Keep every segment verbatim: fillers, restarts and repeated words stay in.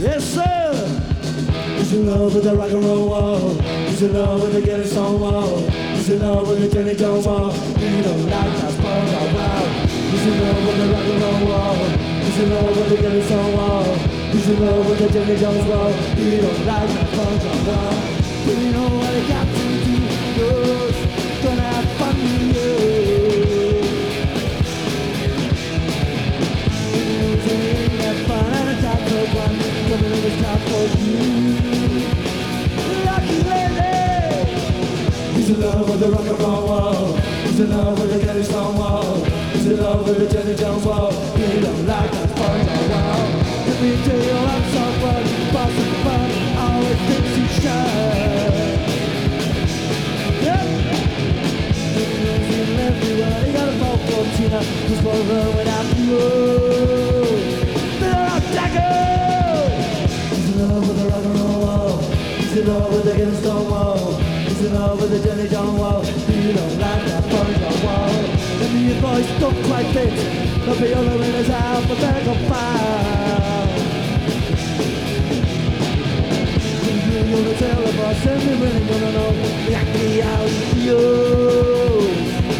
Yes, sir. He's in love with the rock and roll wall. He's in love with the Getting Stone wall. He's in love with the Jenny Jones wall. He don't like that sponge out loud. He's in love with the rock and roll wall. He's in love with the Getting Stone wall. He's in love with the Jenny Jones wall. He don't like that sponge out loud. But you know what he got to do? Goes, gonna have fun with you. Coming in the top for you, lucky lady. He's in love with the rock and roll wall. He's in love with the Getting Stone wall. He's in love with the Jenny Jones wall. He don't like that sponge on wall. Let me tell you I'm so fun, boss of fun, always thinks he should. Yep. He's everyone, he got a ball for Tina, who's gonna run without you. He's in love with the rock and roll wall. He's in love with the Getting Stone wall. He's in love with the Jenny Jones wall. You don't like that sponge on wall. Maybe your voice don't quite fit, but the other one is alphabetical file. You're gonna tell the boss, and we're really gonna know exactly how he feels.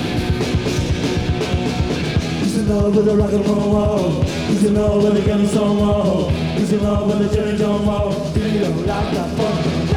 He's in love with the rock and roll wall. He's in love with the Getting Stone wall. He's in love with the Jenny Jones wall. You don't like that fun.